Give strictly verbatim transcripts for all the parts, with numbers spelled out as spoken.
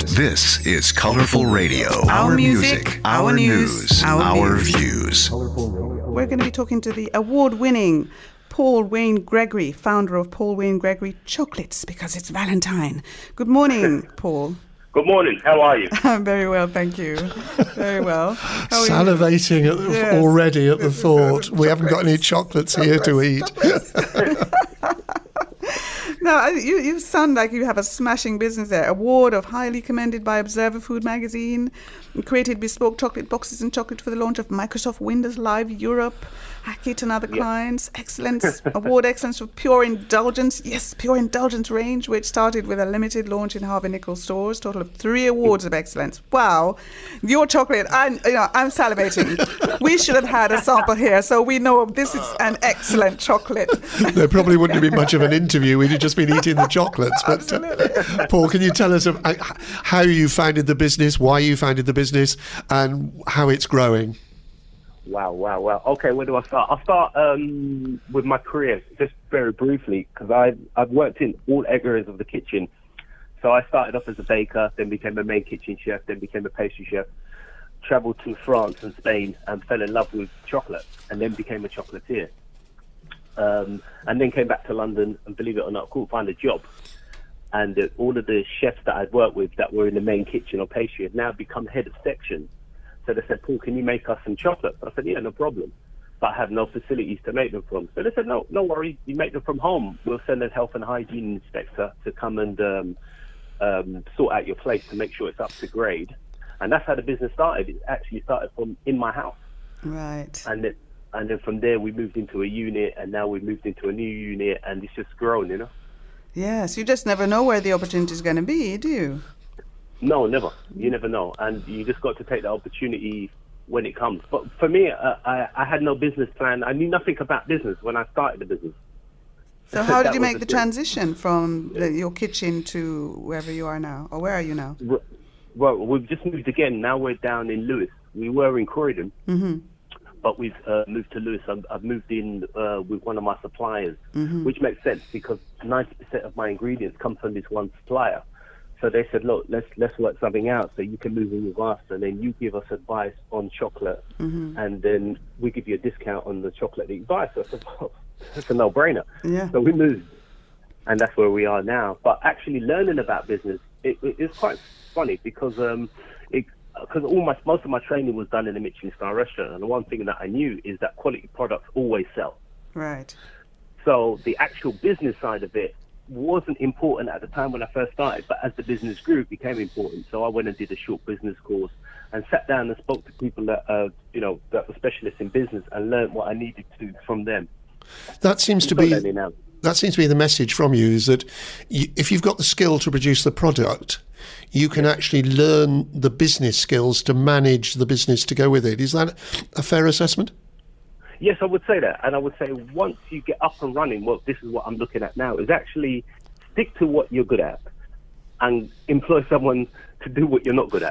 This is Colorful Radio. Our, our music, music, our, our news, news, our, our views. We're going to be talking to the award-winning Paul Wayne Gregory, founder of Paul Wayne Gregory Chocolates, because it's Valentine. Good morning, Paul. Good morning. How are you? I'm very well, thank you. Very well. Salivating at the, yes. already at the thought. We haven't got any chocolates, chocolates here to eat. Now, you, you sound like you have a smashing business there. Award of highly commended by Observer Food Magazine. Created bespoke chocolate boxes and chocolate for the launch of Microsoft Windows Live Europe. Hackett and other yeah. clients. Excellence. Award excellence for Pure Indulgence. Yes, Pure Indulgence range, which started with a limited launch in Harvey Nichols stores. Total of three awards of excellence. Wow. Your chocolate, I'm, you know, I'm salivating. We should have had a sample here, so we know this is an excellent chocolate. There probably wouldn't have been much of an interview. We'd have just been eating the chocolates. But uh, Paul, can you tell us uh, how you founded the business, why you founded the business, and how it's growing? Wow, wow, wow. Okay, where do I start? I'll start um, with my career, just very briefly, because I've, I've worked in all areas of the kitchen. So I started off as a baker, then became a main kitchen chef, then became a pastry chef, travelled to France and Spain and fell in love with chocolate, and then became a chocolatier. Um, and then came back to London, and believe it or not, couldn't find a job. And uh, all of the chefs that I'd worked with that were in the main kitchen or pastry had now become head of section. So they said, Paul, can you make us some chocolates? I said, yeah, no problem. But I have no facilities to make them from. So they said, no, no worries. You make them from home. We'll send a health and hygiene inspector to come and um, um, sort out your place to make sure it's up to grade. And that's how the business started. It actually started from in my house. Right. And it, and then from there we moved into a unit, and now we've moved into a new unit, and it's just grown, you know? Yes, you just never know where the opportunity is going to be, do you? No, never. You never know. And you just got to take the opportunity when it comes. But for me, uh, I, I had no business plan. I knew nothing about business when I started the business. So how did you make the, the transition from the, your kitchen to wherever you are now? Or where are you now? Well, we've just moved again. Now we're down in Lewes. We were in Croydon, mm-hmm. but we've uh, moved to Lewes. I've, I've moved in uh, with one of my suppliers, mm-hmm. which makes sense because ninety percent of my ingredients come from this one supplier. So they said, look, let's let's work something out so you can move in with us, and then you give us advice on chocolate, mm-hmm. and then we give you a discount on the chocolate that you buy. So I said, well, it's a no-brainer. Yeah. So we moved, and that's where we are now. But actually learning about business, it, it, it's quite funny because um, it, cause all my most of my training was done in a Michelin star restaurant, and the one thing that I knew is that quality products always sell. Right. So the actual business side of it wasn't important at the time when I first started, but as the business grew, it became important. So I went and did a short business course and sat down and spoke to people that, uh, you know, that were specialists in business and learned what I needed to from them. That seems to be that seems to be the message from you, is that you, if you've got the skill to produce the product, you can actually learn the business skills to manage the business to go with it. Is that a fair assessment? Yes, I would say that. And I would say once you get up and running, well, this is what I'm looking at now, is actually stick to what you're good at and employ someone to do what you're not good at.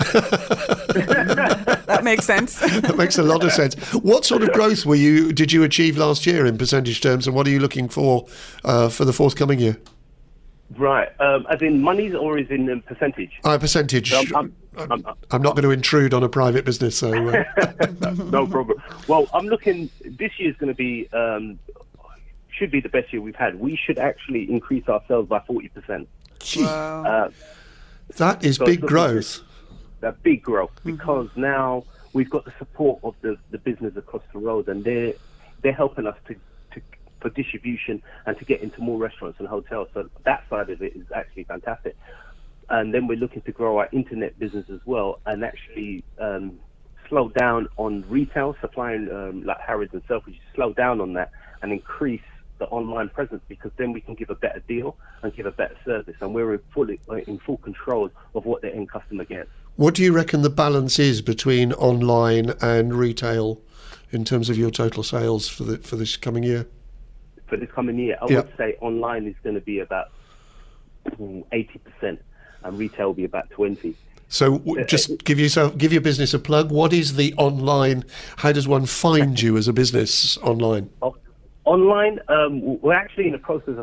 That makes sense. That makes a lot of sense. What sort of growth were you did you achieve last year in percentage terms, and what are you looking for uh, for the forthcoming year? Right. Um, as in monies or as in um, percentage? Uh, percentage. So I'm, I'm, I'm, I'm, I'm not going to intrude on a private business, so... Uh. No problem. Well, I'm looking... This year's going to be... Um, should be the best year we've had. We should actually increase our sales by forty percent. Wow. Uh, that is so big growth. That big growth, because mm-hmm. now we've got the support of the, the business across the road, and they're, they're helping us to... for distribution and to get into more restaurants and hotels. So that side of it is actually fantastic. And then we're looking to grow our internet business as well, and actually um, slow down on retail, supplying um, like Harrods and Selfridges, slow down on that and increase the online presence, because then we can give a better deal and give a better service, and we're in full, in full control of what the end customer gets. What do you reckon the balance is between online and retail in terms of your total sales for the for this coming year? For this coming year, I yep. would say online is going to be about eighty percent and retail will be about twenty. So w- just give yourself, give your business a plug. What is the online, how does one find you as a business online? Oh, online, um, we're actually in the process of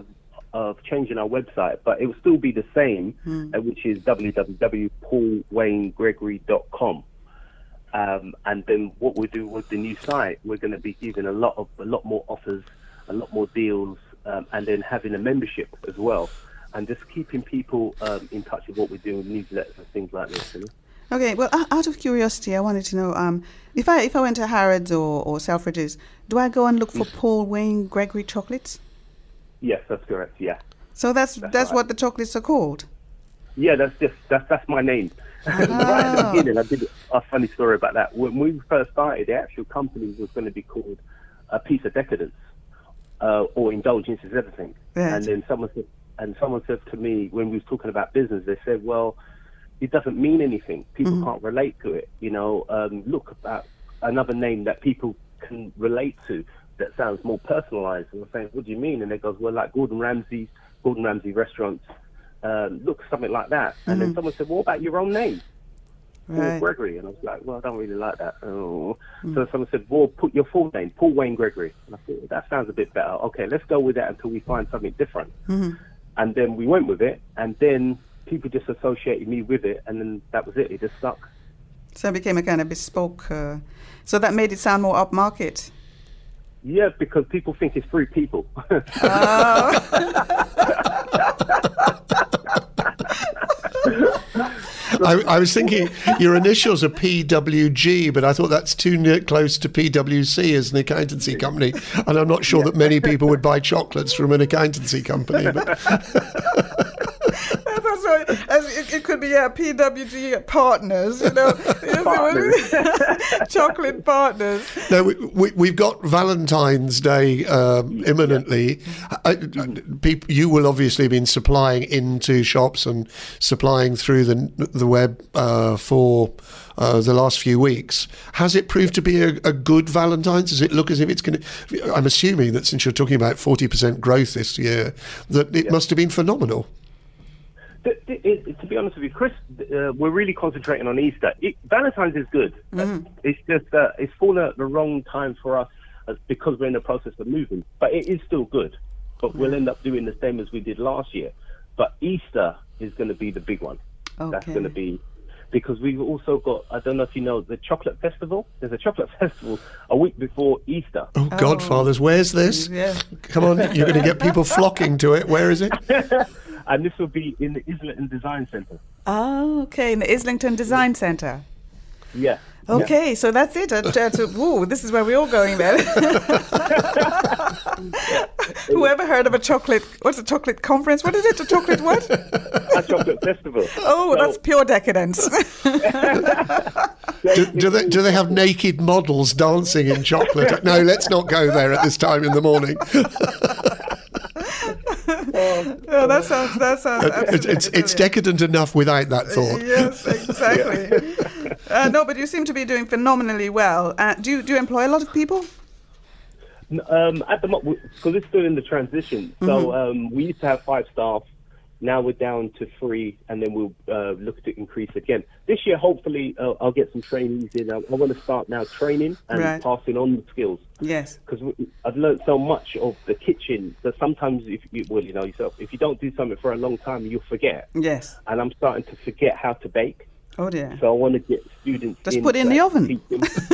of changing our website, but it will still be the same, mm. uh, which is w w w dot paul wayne gregory dot com. Um, and then what we do with the new site, we're going to be giving a lot of a lot more offers, a lot more deals, um, and then having a membership as well, and just keeping people um, in touch with what we're doing, newsletters and things like this. You know? Okay, well, out of curiosity, I wanted to know, um, if I if I went to Harrods or, or Selfridges, do I go and look for Paul Wayne Gregory chocolates? Yes, that's correct, yeah. So that's that's, that's right. What the chocolates are called? Yeah, that's just, that's, that's my name. Oh. Right at the beginning, I did a funny story about that. When we first started, the actual company was going to be called A Piece of Decadence, uh, or Indulgence is Everything. Yes. And then someone said, and someone said to me, when we was talking about business, they said, well, it doesn't mean anything. People mm-hmm. can't relate to it. You know, um, look about another name that people can relate to that sounds more personalized. And I'm saying, what do you mean? And they goes, well, like Gordon Ramsay's, Gordon Ramsay restaurants, um, look, something like that. Mm-hmm. And then someone said, well, what about your own name? Right. Paul Gregory. And I was like, well, I don't really like that. Oh. Mm-hmm. So someone said, well, put your full name, Paul Wayne Gregory. And I thought, well, that sounds a bit better. Okay, let's go with that until we find something different. Mm-hmm. And then we went with it, and then people just associated me with it, and then that was it. It just stuck. So it became a kind of bespoke. Uh, so that made it sound more upmarket. Yeah, because people think it's three people. Oh. I, I was thinking your initials are P W G, but I thought that's too near, close to P W C as an accountancy company, and I'm not sure yeah. that many people would buy chocolates from an accountancy company. But As it could be yeah, P W G partners, you know, partners. Chocolate partners. No, we, we, we've got Valentine's Day um, imminently. Yeah. I, I, people, you will obviously have been supplying into shops and supplying through the the web uh, for uh, the last few weeks. Has it proved to be a, a good Valentine's? Does it look as if it's going to? I'm assuming that since you're talking about forty percent growth this year, that it yeah. must have been phenomenal. It, it, it, to be honest with you, Chris, uh, we're really concentrating on Easter. It, Valentine's is good. Mm. Uh, it's just uh, it's fallen at the wrong time for us uh, because we're in the process of moving. But it is still good. But mm. we'll end up doing the same as we did last year. But Easter is going to be the big one. Okay. That's going to be because we've also got, I don't know if you know, the chocolate festival. There's a chocolate festival a week before Easter. Oh, oh. Godfathers, where's this? Yeah. Come on, you're going to get people flocking to it. Where is it? And this will be in the Islington Design Centre. Oh, okay, in the Islington Design Centre. Yeah. Okay, yeah. so that's it. Uh, to, ooh, this is where we're all going then. Whoever heard of a chocolate, what's a chocolate conference? What is it, a chocolate what? A chocolate festival. Oh, so, that's pure decadence. do, do, they, do they have naked models dancing in chocolate? No, let's not go there at this time in the morning. Oh, that sounds that sounds it's it's, it's decadent enough without that thought. Yes, exactly. uh, no, but you seem to be doing phenomenally well. Uh, do you do you employ a lot of people? Um, at the moment, because it's still in the transition. So mm-hmm. um, we used to have five staff. Now we're down to three, and then we'll uh, look to increase again. This year, hopefully, uh, I'll get some trainees in. I, I want to start now training and right. passing on the skills. Yes. Because I've learned so much of the kitchen that sometimes, if you, well, you know yourself, if you don't do something for a long time, you'll forget. Yes. And I'm starting to forget how to bake. Oh, dear. So I want to get students Just in put it in the oven.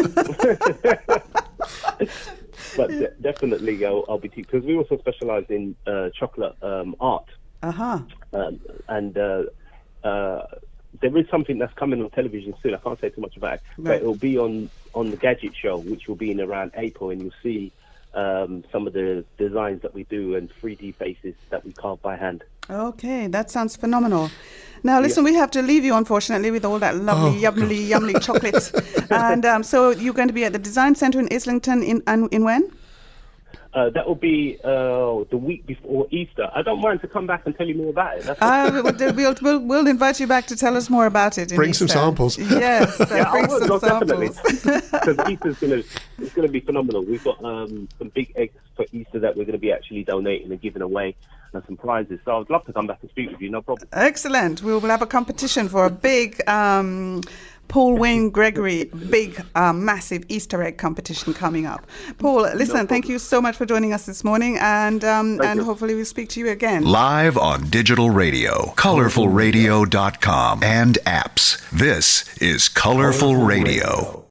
But de- definitely, I'll, I'll be teaching. Because we also specialise in uh, chocolate um, art. Uh-huh. Um, and uh, uh, there is something that's coming on television soon. I can't say too much about it, right. but it'll be on, on the Gadget Show, which will be in around April, and you'll see um, some of the designs that we do and three D faces that we carve by hand. Okay, that sounds phenomenal. Now, listen, yeah. we have to leave you, unfortunately, with all that lovely, oh, yummly, yummly chocolate. And um, so you're going to be at the Design Centre in Islington in, in, in when? Uh, that will be uh, the week before Easter. I don't mind to come back and tell you more about it. That's uh, we'll, we'll, we'll invite you back to tell us more about it. Bring Easter. some samples. Yes, uh, yeah, bring will, some no, samples. Because Easter's going to it's going to be phenomenal. We've got um, some big eggs for Easter that we're going to be actually donating and giving away, and some prizes. So I'd love to come back and speak with you. No problem. Excellent. We will have a competition for a big um, Paul Wayne Gregory, big, uh, massive Easter egg competition coming up. Paul, listen, no thank you so much for joining us this morning, and um, and you. hopefully we'll speak to you again. Live on digital radio, colorful radio dot com, and apps. This is Colorful Radio.